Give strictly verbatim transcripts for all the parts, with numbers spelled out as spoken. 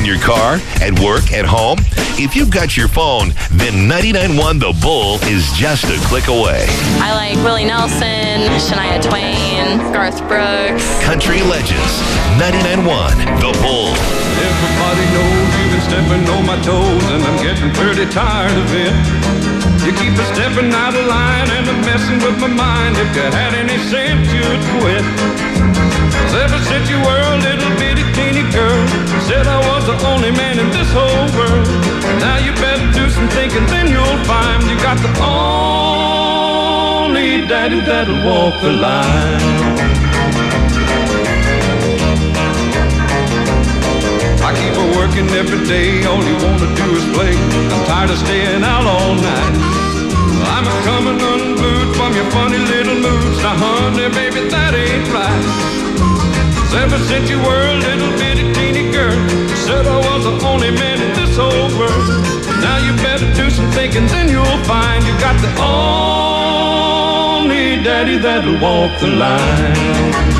In your car, at work, at home? If you've got your phone, then ninety-nine point one The Bull is just a click away. I like Willie Nelson, Shania Twain, Garth Brooks. Country Legends, ninety-nine point one The Bull. Everybody knows you've been stepping on my toes, and I'm getting pretty tired of it. You keep a stepping out of line and I'm messing with my mind. If you had any sense, you'd quit. 'Cause ever since you were a little bitty teeny girl, said I was the only man in this whole world. Now you better do some thinking, then you'll find you got the only daddy that'll walk the line. I keep her working every day, all you wanna do is play. I'm tired of staying out all night. I'm a coming unglued from your funny little moods. Now honey, baby, that ain't right. 'Cause ever since you were a little bitty teeny girl, you said I was the only man in this whole world. Now you better do some thinking, then you'll find you got the only daddy that'll walk the line.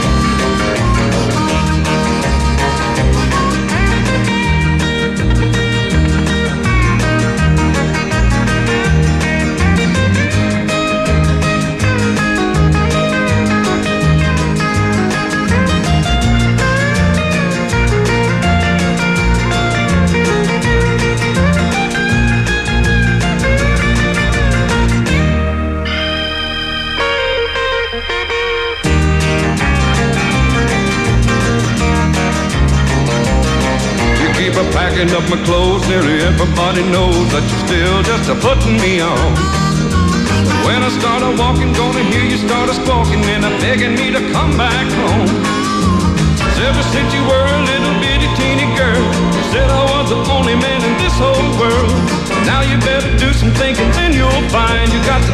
Packing up my clothes, nearly everybody knows that you're still just a putting me on. But when I start a walking, gonna hear you start a squawking and I'm begging me to come back home. 'Cause ever since you were a little bitty teeny girl, you said I was the only man in this whole world. Now you better do some thinking, then you'll find you got the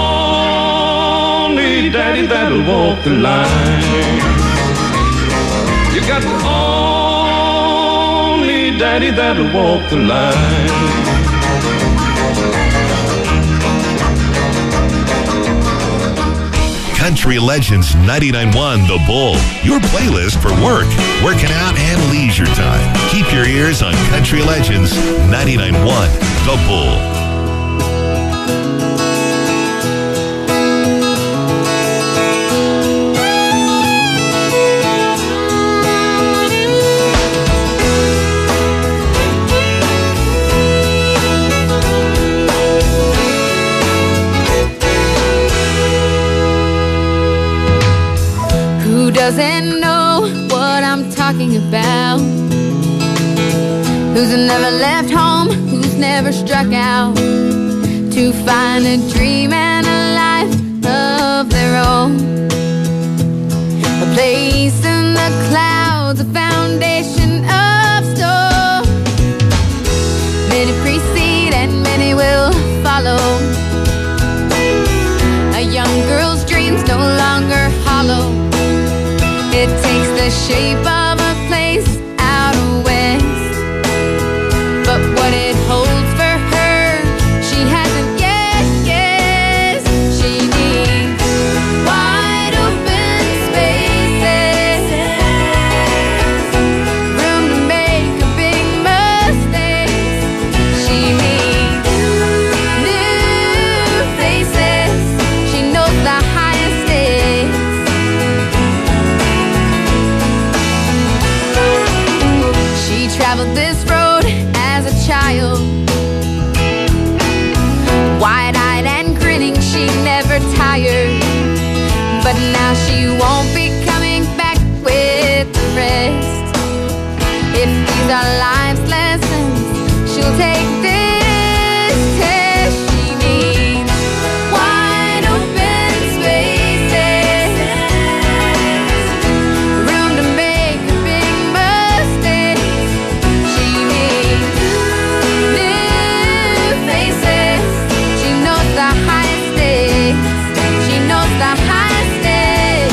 only daddy that'll walk the line. You got the only daddy that'll walk the line. Country Legends ninety-nine point one The Bull, your playlist for work, working out, and leisure time. Keep your ears on Country Legends ninety-nine point one The Bull. Doesn't know what I'm talking about. Who's never left home, who's never struck out to find a dream and a life of their own. A place in the clouds, a foundation of stone. Many precede and many will follow. A young girl's dreams no longer hollow. It takes the shape of a place out west, but what it holds for her, she hasn't yet guessed. She needs wide open spaces, room to make a big mistakes. She needs new faces. She knows the highest stakes. Traveled this road as a child, wide-eyed and grinning, she never tired. But now she won't be coming back with the rest. If these are life's lessons, she'll take this test. She needs wide open spaces, room to make a big mistake. She needs new faces. She knows the highest stakes. She knows the highest stakes.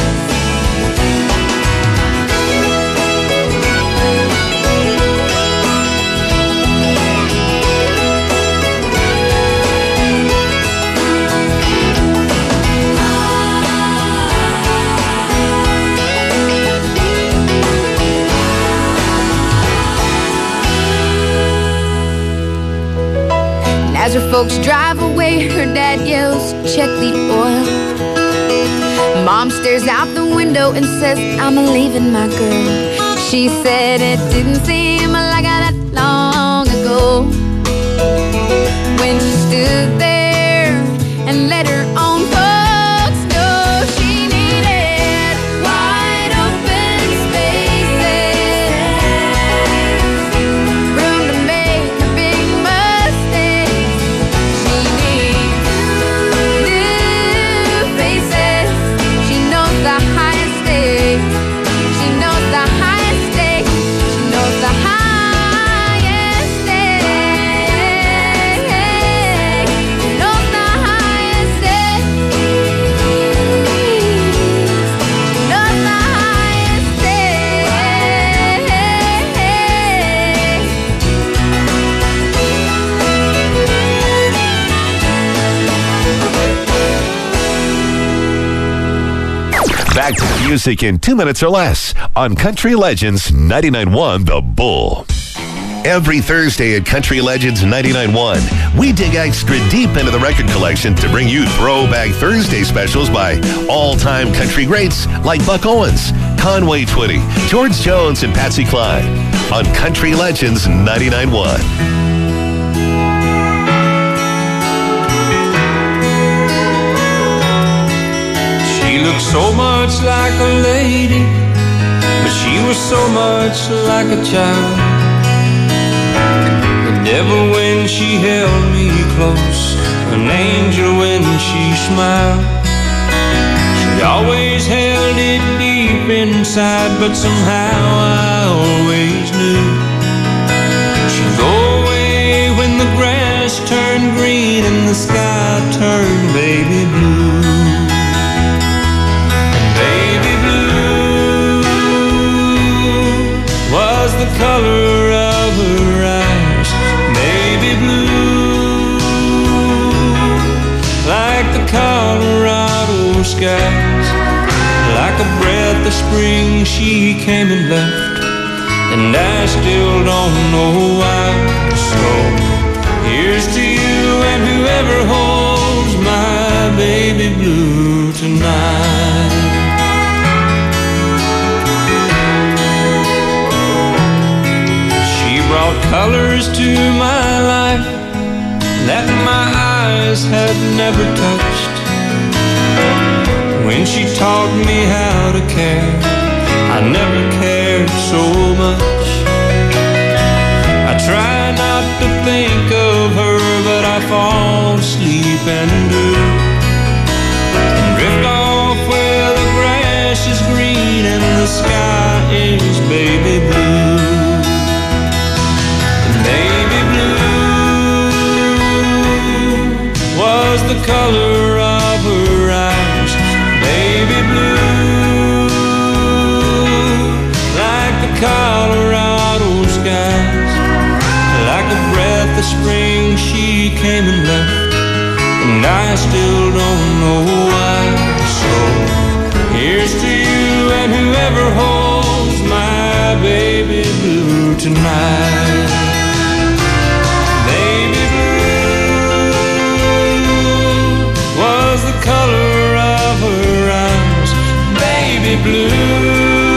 As her folks drive away, her dad yells, check the oil. Mom stares out the window and says, I'm leaving my girl. She said it didn't seem like that long ago when she stood there and let her own folks know she needed wide open spaces, room to make her big mistakes. She needs new faces. She knows the highest stakes. She knows the highest stakes. She knows the highest Back to the music in two minutes or less on Country Legends ninety-nine point one The Bull. Every Thursday at Country Legends ninety-nine point one, we dig extra deep into the record collection to bring you Throwback Thursday specials by all-time country greats like Buck Owens, Conway Twitty, George Jones, and Patsy Cline on Country Legends ninety-nine point one. She looked so much like a lady, but she was so much like a child. The devil when she held me close, an angel when she smiled. She always held it deep inside, but somehow I always knew she'd go away when the grass turned green and the sky turned baby blue. Was the color of her eyes baby blue, like the Colorado skies, like a breath of spring she came and left, and I still don't know why. So here's to you and whoever holds my baby blue tonight. Brought colors to my life that my eyes had never touched. When she taught me how to care, I never cared so much. I try not to think of her, but I fall asleep and do, and drift off where the grass is green and the sky is baby blue. Was the color of her eyes baby blue, like the Colorado skies, like a breath of spring she came and left, and I still don't know why. So here's to you and whoever holds my baby blue tonight. The color of her eyes baby blue,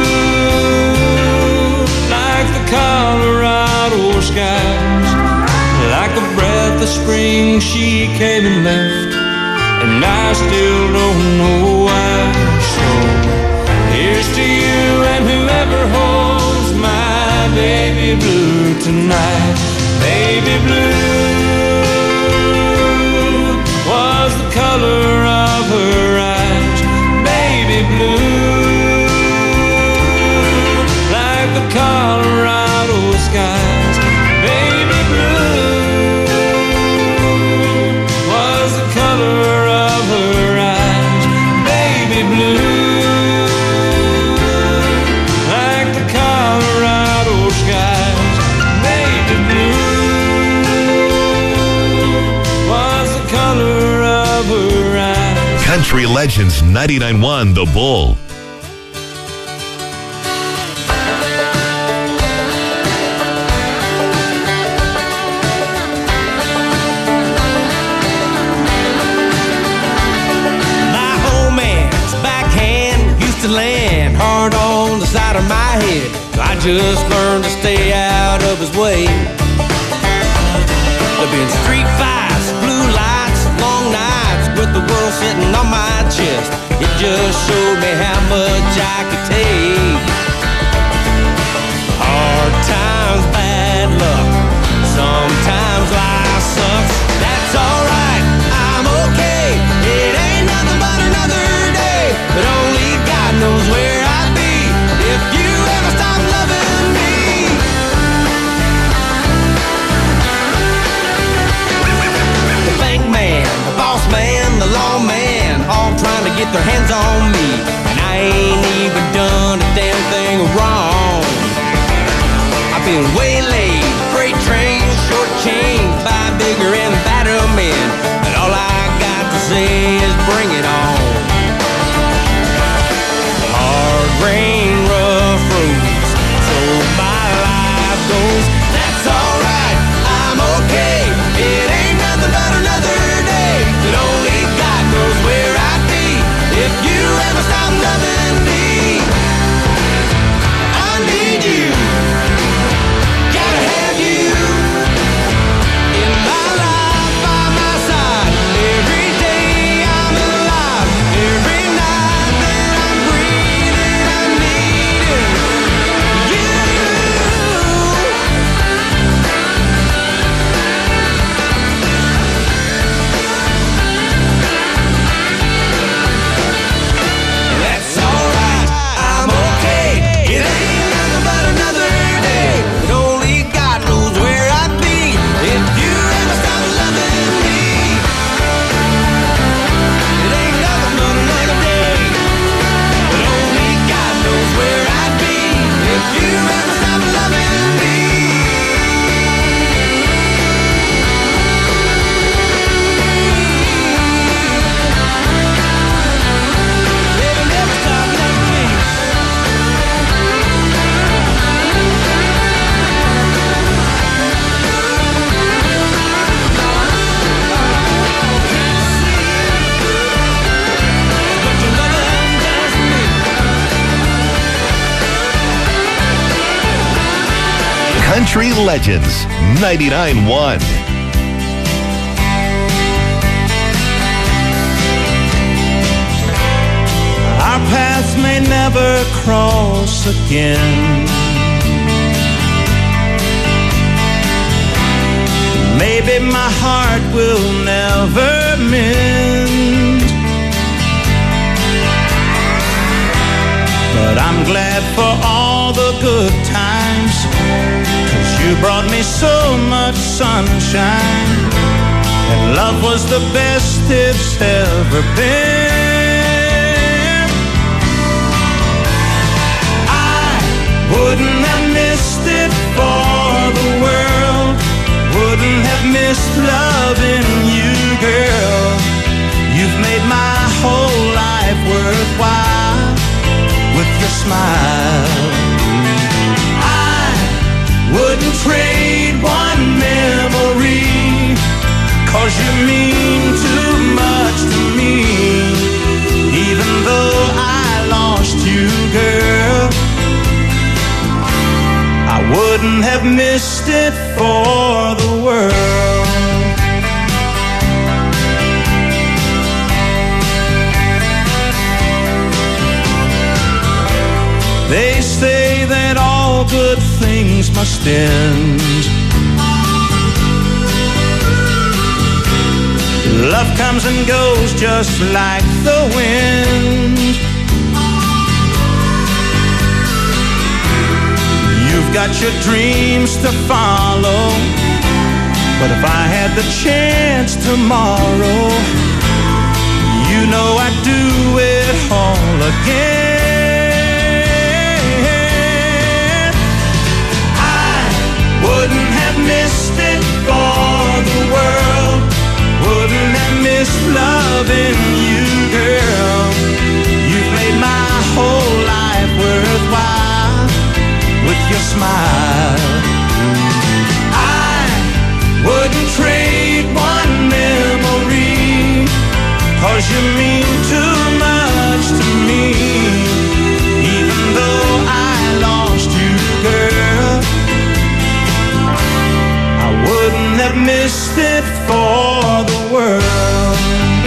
like the Colorado skies, like a breath of spring she came and left, and I still don't know why. So here's to you and whoever holds my baby blue tonight. Baby blue was the color of her eyes baby blue, like the Colorado skies baby blue, was the color of her eyes baby blue, like the Colorado skies baby blue, was the color of her eyes. Country Legends ninety-nine point one The Bull. just learned to stay out of his way. There've been street fights, blue lights, long nights with the world sitting on my chest. It just showed me how much I could take. Hard times, bad luck, sometimes life sucks. That's alright, I'm okay. It ain't nothing but another day, but only God knows where I'd be if you ever stop loving me. The bank man, the boss man, the law man, all trying to get their hands on me, and I ain't even done a damn thing wrong. I've been waylaid, freight trains, short chains by bigger and badder men, and all I got to say is bring it on. Hard rain, rough roads, so my life goes. That's alright, I'm okay. It ain't nothing but another day, but only God knows where I'd be if you ever stop loving me. I need you, gotta have you in my life, by my side. Every day I'm alive, every night that I'm breathing, I'm needing you. That's alright, I'm okay. It ain't nothing but another day, but only God knows where I'd be if you ever stop loving me. It ain't nothing but another day, but only God knows where I'd be if you ever stop loving me. Baby, never stop loving me. But your loving does me. Country Legends ninety-nine point one. Our paths may never cross again. Maybe my heart will never mend. But I'm glad for all the good times, 'cause you brought me so much sunshine, and love was the best it's ever been. I wouldn't have missed it for the world, wouldn't have missed loving you, girl. You've made my whole life worthwhile with your smile. I wouldn't trade one memory, 'cause you mean too much to me. Even though I lost you, girl, I wouldn't have missed it for the world. They say that all good things must end. Love comes and goes just like the wind. You've got your dreams to follow, but if I had the chance tomorrow, you know I'd do it all again. I wouldn't have missed it for the world, wouldn't have missed loving you, girl. You've made my whole life worthwhile with your smile. I wouldn't trade one memory, 'cause you mean too much to me. Even though I lost you, girl, missed it for the world.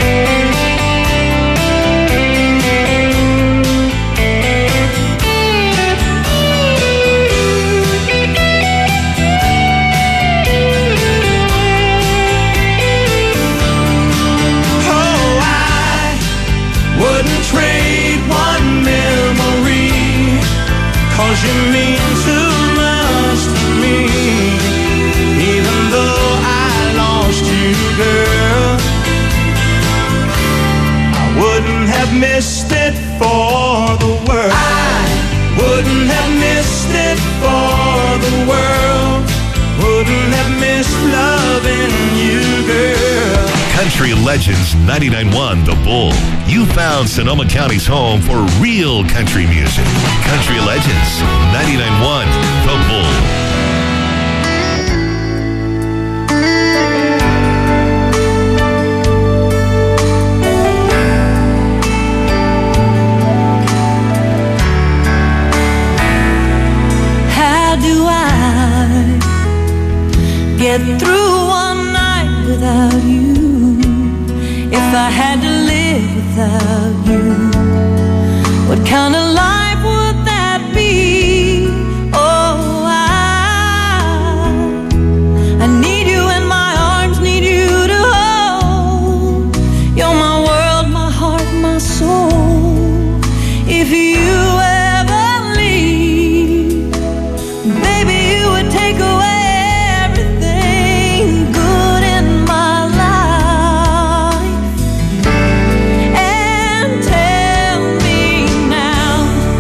Oh, I wouldn't trade one memory, 'cause you mean too much to me. Even though I lost you, girl, I wouldn't have missed it for the world. I wouldn't have missed it for the world. Wouldn't have missed loving you, girl. Country Legends ninety-nine point one The Bull. You found Sonoma County's home for real country music. Country Legends ninety-nine point one The Bull. How do I get through one night without you? If I had to live without you, what kind of life would that be? Oh, I, I need you in my arms, need you to hold. You're my world, my heart, my soul. If you ever leave, baby, you would take away everything good in my life. And tell me now,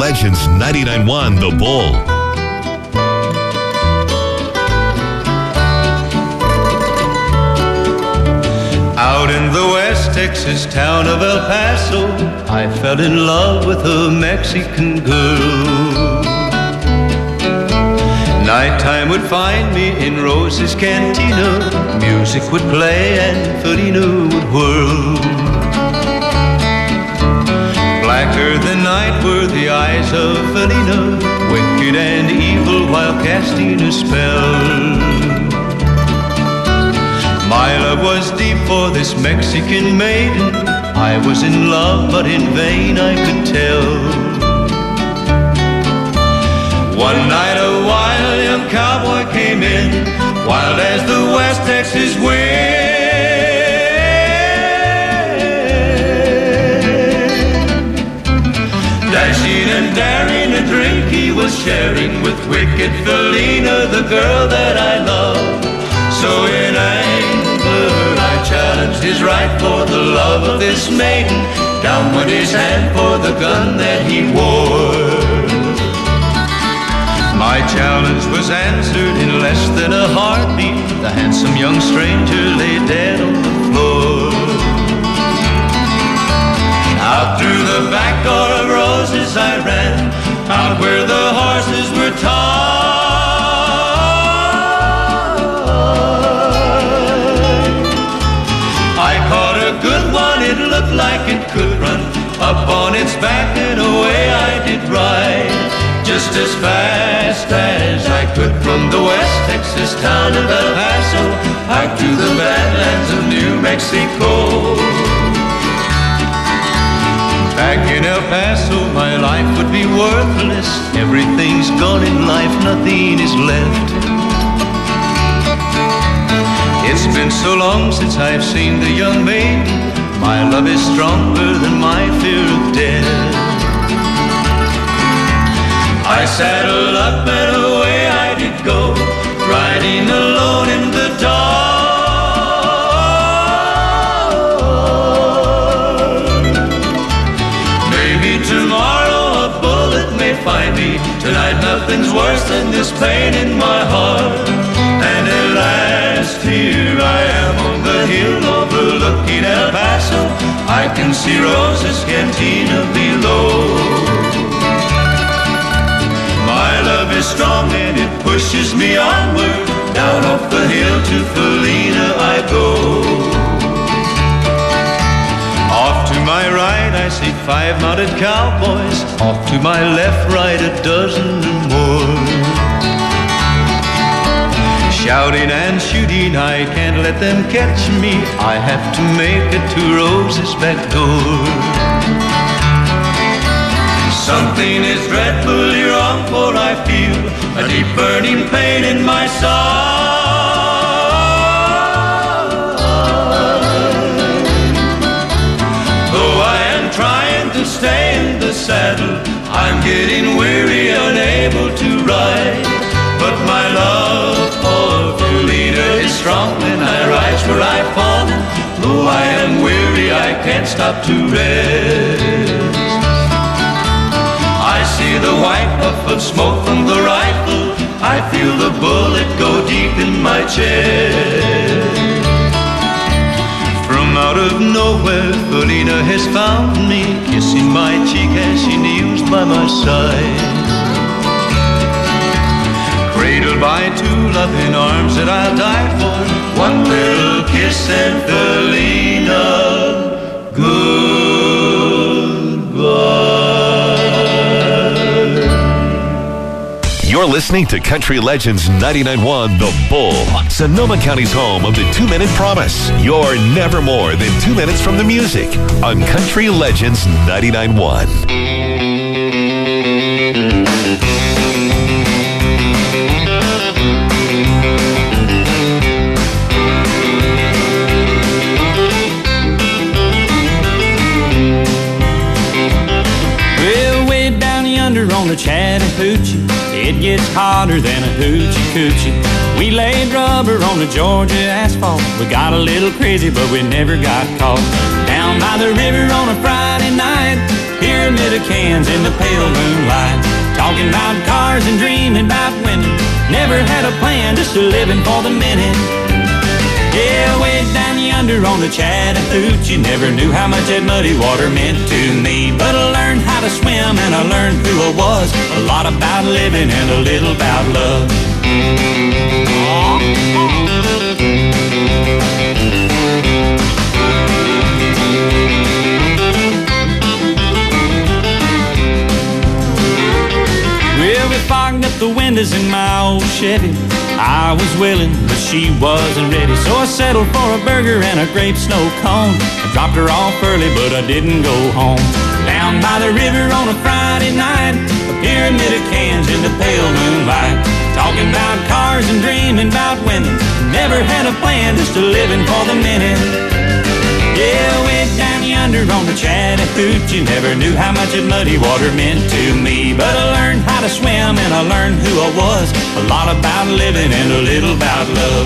Legends ninety-nine point one The Bull. Out in the West Texas town of El Paso, I fell in love with a Mexican girl. Nighttime would find me in Rose's Cantina. Music would play and Felina would whirl. Blacker than night were the eyes of Felina, wicked and evil while casting a spell. My love was deep for this Mexican maiden. I was in love, but in vain I could tell. One night a wild young cowboy came in, wild as the West Texas wind. Dashing and daring, a drink he was sharing with wicked Felina, the girl that I love. So in anger I challenged his right for the love of this maiden. Down went his hand for the gun that he wore. My challenge was answered in less than a heartbeat. The handsome young stranger lay dead on the floor. Out through the back door of Roses I ran, out where the horses were tied. I caught a good one, it looked like it could run. Up on its back and away I did ride, just as fast as I could from the West Texas town of El Paso out to the badlands of New Mexico. Back in El Paso my life would be worthless. Everything's gone in life, nothing is left. It's been so long since I've seen the young maiden. My love is stronger than my fear of death. I saddled up and away I did go, riding alone in the dark. Maybe tomorrow a bullet may find me. Tonight nothing's worse than this pain in my heart. And at last here I am on the hill overlooking El Paso. I can see Rose's Cantina below. My love is strong and it pushes me onward. Down off the hill to Felina I go. Off to my right I see five mounted cowboys. Off to my left, right, a dozen or more. Shouting and shooting, I can't let them catch me. I have to make it to Rose's back door. Something is dreadfully wrong, for I feel a deep burning pain in my side. Though I am trying to stay in the saddle, I'm getting weary, unable to ride. But my love for Felina is strong, and I rise where I've fallen. Though I am weary, I can't stop to rest. I see the white puff of smoke from the rifle. I feel the bullet go deep in my chest. From out of nowhere, Felina has found me, kissing my cheek as she kneels by my side. Cradled by two loving arms that I'll die for. One little kiss and Felina, goodbye. You're listening to Country Legends ninety-nine point one The Bull, Sonoma County's home of the two-minute promise. You're never more than two minutes from the music on Country Legends ninety-nine point one. On the Chattahoochee, it gets hotter than a hoochie coochie. We laid rubber on the Georgia asphalt. We got a little crazy, but we never got caught. Down by the river on a Friday night, here pyramid of cans in the pale moonlight. Talking about cars and dreaming about women. Never had a plan, just a living for the minute. Yeah, way down yonder on the Chattahoochee, never knew how much that muddy water meant to me. But I learned how to swim and I learned who I was. A lot about living and a little about love. Well, we fogged up the windows in my old Chevy. I was willing, but she wasn't ready. So I settled for a burger and a grape snow cone. I dropped her off early, but I didn't go home. Down by the river on a Friday night, a pyramid of cans in the pale moonlight. Talking about cars and dreaming about women. Never had a plan, just a living for the minute. Yeah, way down yonder on the Chattahoochee, never knew how much that muddy water meant to me. But I learned how to swim and I learned who I was. A lot about living and a little about love.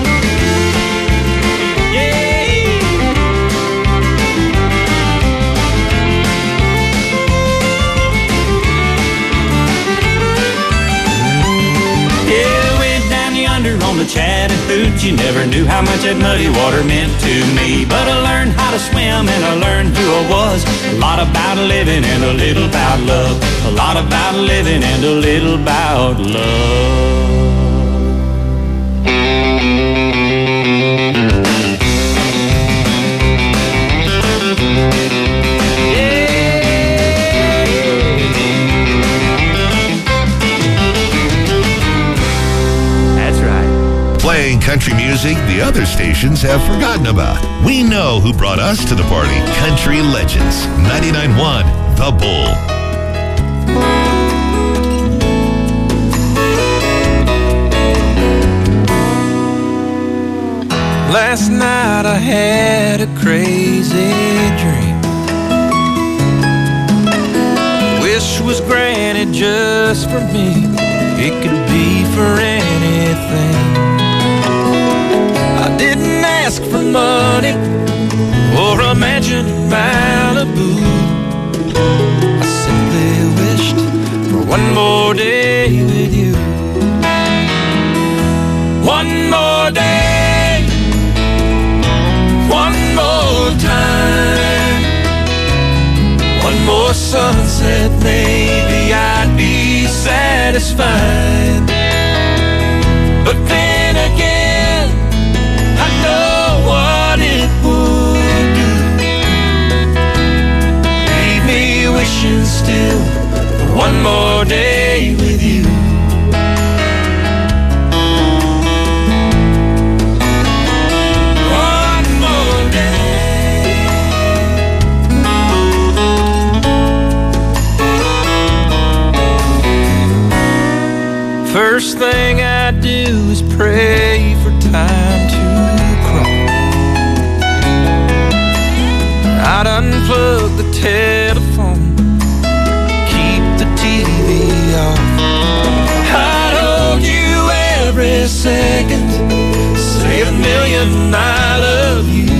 On the Chattahoochee, never knew how much that muddy water meant to me. But I learned how to swim and I learned who I was. A lot about living and a little about love. A lot about living and a little about love. Playing country music the other stations have forgotten about. We know who brought us to the party. Country Legends, ninety-nine point one The Bull. Last night I had a crazy dream. Wish was granted just for me. It could be for anything. I didn't ask for money or a mansion in Malibu. I simply wished for one more day with you. One more day, one more time, one more sunset, maybe I'd be satisfied. But then again, I know what it would do. Leave me wishing still for one more day with you. One more day. First thing I do is pray for time to crawl. I'd unplug the telephone, keep the T V off. I'd hold you every second, say a million I love you.